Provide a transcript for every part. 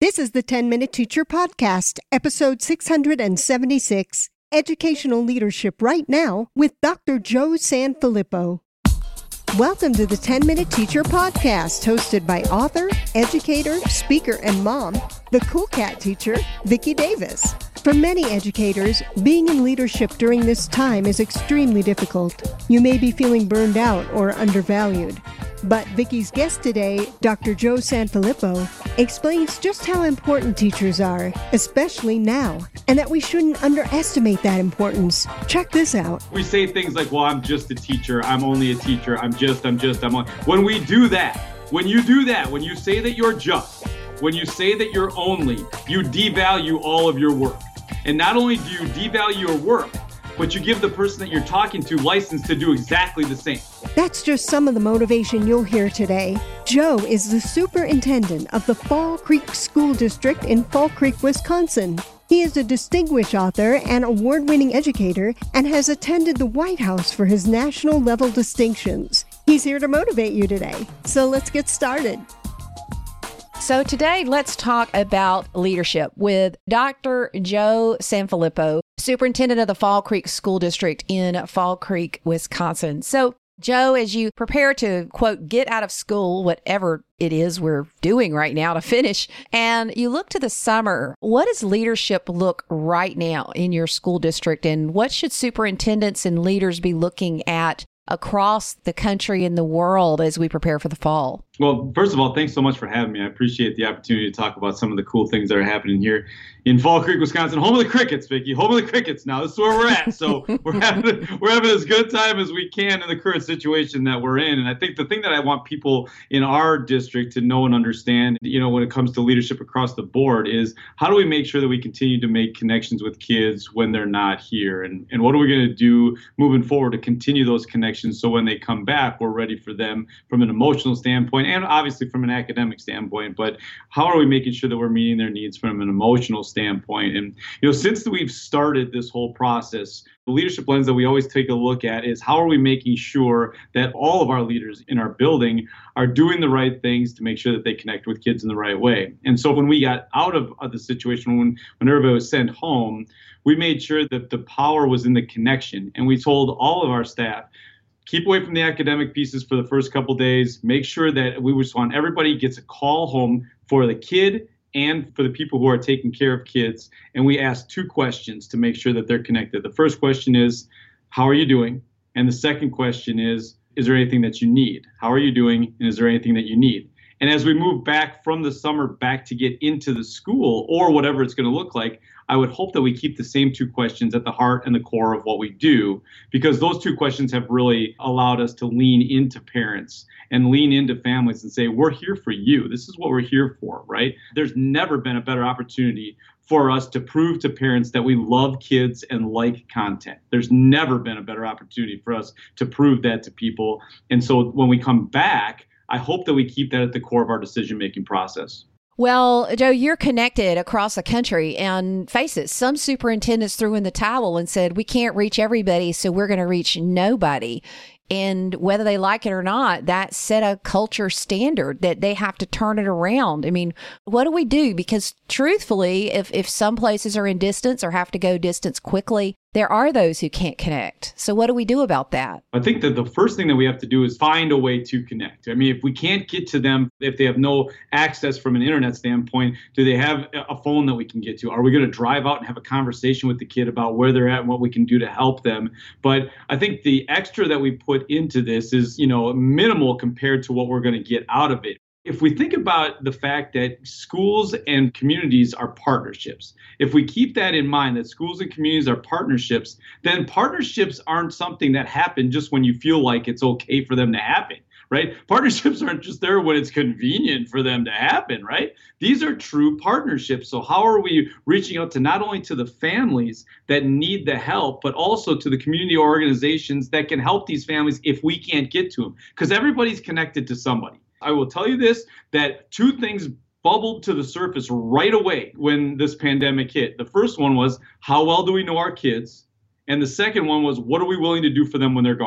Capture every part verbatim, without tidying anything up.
This is the ten minute Teacher Podcast, episode six hundred seventy-six, Educational Leadership Right Now with Doctor Joe Sanfilippo. Welcome to the ten minute Teacher Podcast, hosted by author, educator, speaker, and mom, the Cool Cat teacher, Vicki Davis. For many educators, being in leadership during this time is extremely difficult. You may be feeling burned out or undervalued. But Vicki's guest today, Doctor Joe Sanfilippo, explains just how important teachers are, especially now, and that we shouldn't underestimate that importance. Check this out. We say things like, well, I'm just a teacher, I'm only a teacher, I'm just, I'm just, I'm on. When we do that, when you do that, when you say that you're just, when you say that you're only, you devalue all of your work. And not only do you devalue your work, but you give the person that you're talking to license to do exactly the same. That's just some of the motivation you'll hear today. Joe is the superintendent of the Fall Creek School District in Fall Creek, Wisconsin. He is a distinguished author and award-winning educator and has attended the White House for his national level distinctions. He's here to motivate you today. So let's get started. So today, let's talk about leadership with Doctor Joe Sanfilippo, superintendent of the Fall Creek School District in Fall Creek, Wisconsin. So, Joe, as you prepare to, quote, get out of school, whatever it is we're doing right now to finish, and you look to the summer, what does leadership look right now in your school district, and what should superintendents and leaders be looking at across the country and the world as we prepare for the fall? Well, first of all, thanks so much for having me. I appreciate the opportunity to talk about some of the cool things that are happening here in Fall Creek, Wisconsin, home of the Crickets, Vicki, home of the Crickets. Now, this is where we're at. So we're having we're having as good time as we can in the current situation that we're in. And I think the thing that I want people in our district to know and understand, you know, when it comes to leadership across the board is how do we make sure that we continue to make connections with kids when they're not here? And, and what are we going to do moving forward to continue those connections so when they come back, we're ready for them from an emotional standpoint and obviously from an academic standpoint, but how are we making sure that we're meeting their needs from an emotional standpoint? And, you know, since we've started this whole process, the leadership lens that we always take a look at is how are we making sure that all of our leaders in our building are doing the right things to make sure that they connect with kids in the right way. And so when we got out of, of the situation, when, when everybody was sent home, we made sure that the power was in the connection. And we told all of our staff, keep away from the academic pieces for the first couple days. Make sure that we just want everybody gets a call home for the kid and for the people who are taking care of kids. And we ask two questions to make sure that they're connected. The first question is, how are you doing? And the second question is, is there anything that you need? How are you doing? And is there anything that you need? And as we move back from the summer back to get into the school or whatever it's going to look like, I would hope that we keep the same two questions at the heart and the core of what we do, because those two questions have really allowed us to lean into parents and lean into families and say, we're here for you. This is what we're here for, right? There's never been a better opportunity for us to prove to parents that we love kids and like content. There's never been a better opportunity for us to prove that to people. And so when we come back, I hope that we keep that at the core of our decision-making process. Well, Joe, you're connected across the country, and face it, some superintendents threw in the towel and said, we can't reach everybody, so we're going to reach nobody. And whether they like it or not, that set a culture standard that they have to turn it around. I mean, what do we do? Because truthfully, if, if some places are in distance or have to go distance quickly, there are those who can't connect. So what do we do about that? I think that the first thing that we have to do is find a way to connect. I mean, if we can't get to them, if they have no access from an internet standpoint, do they have a phone that we can get to? Are we going to drive out and have a conversation with the kid about where they're at and what we can do to help them? But I think the extra that we put into this is, you know, minimal compared to what we're going to get out of it. If we think about the fact that schools and communities are partnerships, if we keep that in mind, that schools and communities are partnerships, then partnerships aren't something that happen just when you feel like it's okay for them to happen, right? Partnerships aren't just there when it's convenient for them to happen, right? These are true partnerships. So how are we reaching out to not only to the families that need the help, but also to the community organizations that can help these families if we can't get to them? Because everybody's connected to somebody. I will tell you this, that two things bubbled to the surface right away when this pandemic hit. The first one was, how well do we know our kids? And the second one was, what are we willing to do for them when they're gone?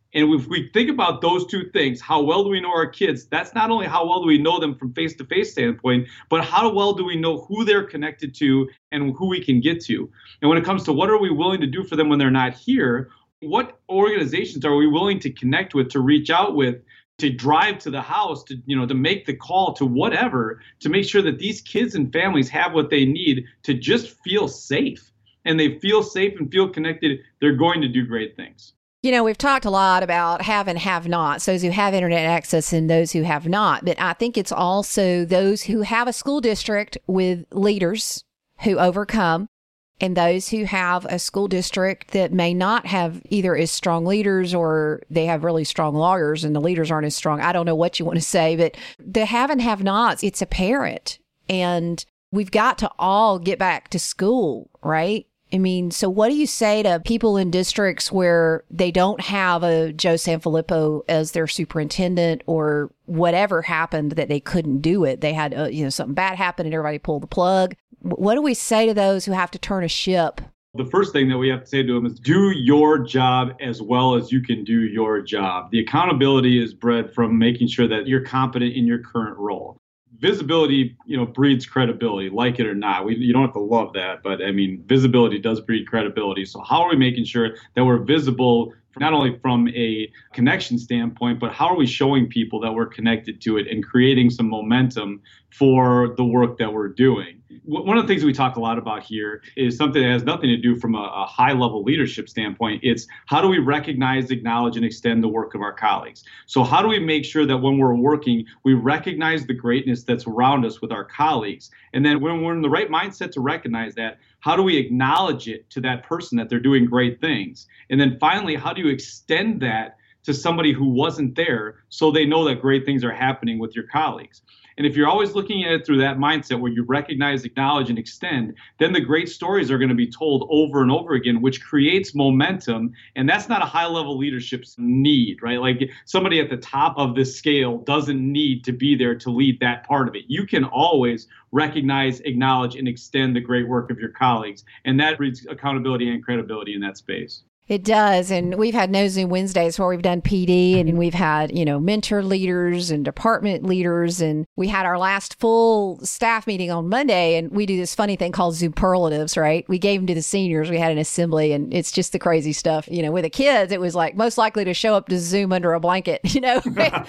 And if we think about those two things, how well do we know our kids? That's not only how well do we know them from face-to-face standpoint, but how well do we know who they're connected to and who we can get to? And when it comes to what are we willing to do for them when they're not here, what organizations are we willing to connect with, to reach out with, to drive to the house, to, you know, to make the call, to whatever, to make sure that these kids and families have what they need to just feel safe. And they feel safe and feel connected, they're going to do great things. You know, we've talked a lot about have and have nots, those who have internet access and those who have not. But I think it's also those who have a school district with leaders who overcome, and those who have a school district that may not have either as strong leaders or they have really strong lawyers and the leaders aren't as strong. I don't know what you want to say, but the have and have nots, it's apparent. And we've got to all get back to school, right? I mean, so what do you say to people in districts where they don't have a Joe Sanfilippo as their superintendent, or whatever happened that they couldn't do it? They had, uh, you know, something bad happen and everybody pulled the plug. What do we say to those who have to turn a ship? The first thing that we have to say to them is do your job as well as you can do your job. The accountability is bred from making sure that you're competent in your current role. Visibility, you know, breeds credibility, like it or not. We, you don't have to love that, but I mean, visibility does breed credibility. So how are we making sure that we're visible, not only from a connection standpoint, but how are we showing people that we're connected to it and creating some momentum for the work that we're doing? One of the things we talk a lot about here is something that has nothing to do from a, a high-level leadership standpoint. It's how do we recognize, acknowledge, and extend the work of our colleagues? So how do we make sure that when we're working, we recognize the greatness that's around us with our colleagues? And then when we're in the right mindset to recognize that, how do we acknowledge it to that person that they're doing great things? And then finally, how do you extend that to somebody who wasn't there so they know that great things are happening with your colleagues? And if you're always looking at it through that mindset where you recognize, acknowledge, and extend, then the great stories are going to be told over and over again, which creates momentum. And that's not a high-level leadership's need, right? Like somebody at the top of this scale doesn't need to be there to lead that part of it. You can always recognize, acknowledge, and extend the great work of your colleagues. And that breeds accountability and credibility in that space. It does. And we've had No Zoom Wednesdays where we've done P D, and we've had, you know, mentor leaders and department leaders. And we had our last full staff meeting on Monday, and we do this funny thing called Zoomperlatives, right? We gave them to the seniors. We had an assembly, and it's just the crazy stuff. You know, with the kids, it was like most likely to show up to Zoom under a blanket, you know,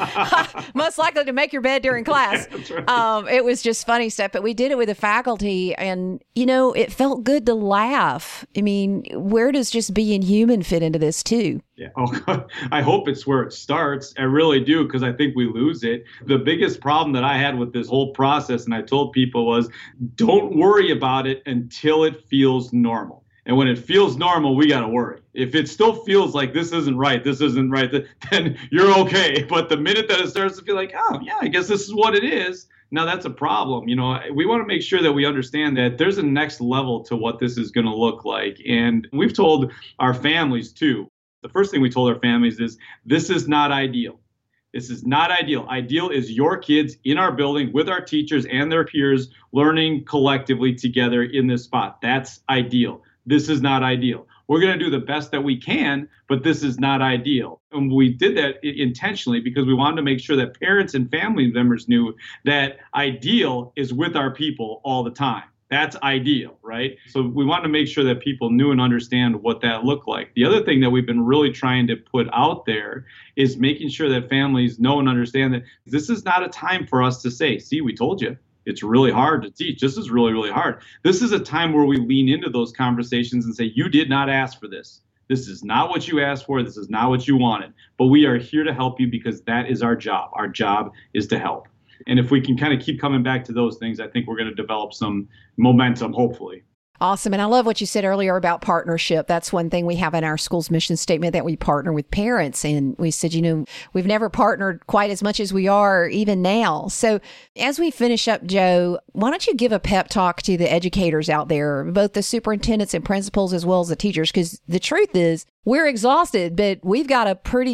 most likely to make your bed during class. Right. Um, it was just funny stuff. But we did it with the faculty, and, you know, it felt good to laugh. I mean, where does just being human fit into this too? Yeah. Oh, I hope it's where it starts. I really do, because I think we lose it. The biggest problem that I had with this whole process, and I told people, was don't worry about it until it feels normal. And when it feels normal, we got to worry. If it still feels like this isn't right, this isn't right, then you're okay. But the minute that it starts to feel like, oh, yeah, I guess this is what it is, now that's a problem. You know, we want to make sure that we understand that there's a next level to what this is going to look like. And we've told our families too. The first thing we told our families is this is not ideal. This is not ideal. Ideal is your kids in our building with our teachers and their peers learning collectively together in this spot. That's ideal. This is not ideal. We're going to do the best that we can, but this is not ideal. And we did that intentionally because we wanted to make sure that parents and family members knew that ideal is with our people all the time. That's ideal, right? So we wanted to make sure that people knew and understand what that looked like. The other thing that we've been really trying to put out there is making sure that families know and understand that this is not a time for us to say, see, we told you. It's really hard to teach. This is really, really hard. This is a time where we lean into those conversations and say, you did not ask for this. This is not what you asked for. This is not what you wanted. But we are here to help you because that is our job. Our job is to help. And if we can kind of keep coming back to those things, I think we're going to develop some momentum, hopefully. Awesome. And I love what you said earlier about partnership. That's one thing we have in our school's mission statement, that we partner with parents. And we said, you know, we've never partnered quite as much as we are even now. So as we finish up, Joe, why don't you give a pep talk to the educators out there, both the superintendents and principals as well as the teachers? Because the truth is we're exhausted, but we've got a pretty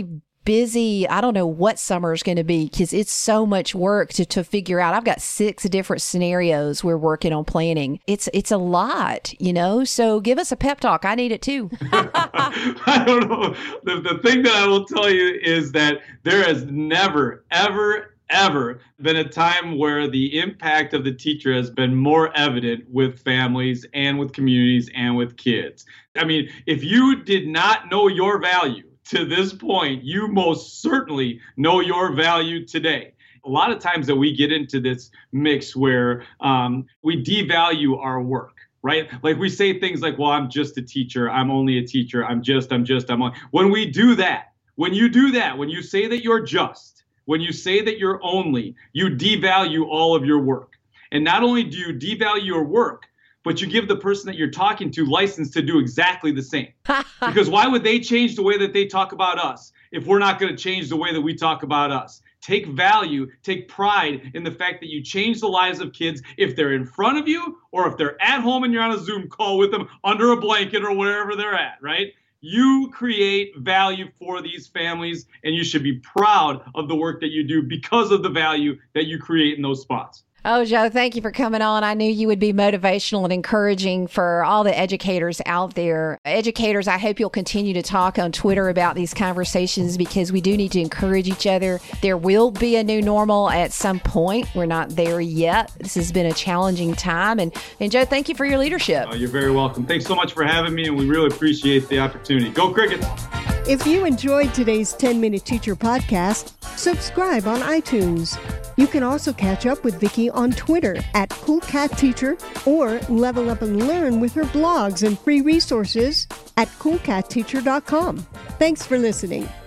busy. I don't know what summer is going to be because it's so much work to, to figure out. I've got six different scenarios we're working on planning. It's it's a lot, you know, so give us a pep talk. I need it too. I don't know. The, the thing that I will tell you is that there has never, ever, ever been a time where the impact of the teacher has been more evident with families and with communities and with kids. I mean, if you did not know your value to this point, you most certainly know your value today. A lot of times that we get into this mix where um, we devalue our work, right? Like we say things like, well, I'm just a teacher. I'm only a teacher. I'm just, I'm just, I'm only. When we do that, when you do that, when you say that you're just, when you say that you're only, you devalue all of your work. And not only do you devalue your work, but you give the person that you're talking to license to do exactly the same. Because why would they change the way that they talk about us if we're not going to change the way that we talk about us? Take value, take pride in the fact that you change the lives of kids if they're in front of you or if they're at home and you're on a Zoom call with them under a blanket or wherever they're at, right? You create value for these families, and you should be proud of the work that you do because of the value that you create in those spots. Oh, Joe, thank you for coming on. I knew you would be motivational and encouraging for all the educators out there. Educators, I hope you'll continue to talk on Twitter about these conversations because we do need to encourage each other. There will be a new normal at some point. We're not there yet. This has been a challenging time. And, and Joe, thank you for your leadership. Oh, you're very welcome. Thanks so much for having me, and we really appreciate the opportunity. Go Crickets! If you enjoyed today's ten-Minute Teacher podcast, subscribe on iTunes. You can also catch up with Vicki on Twitter at Cool Cat Teacher or level up and learn with her blogs and free resources at cool cat teacher dot com. Thanks for listening.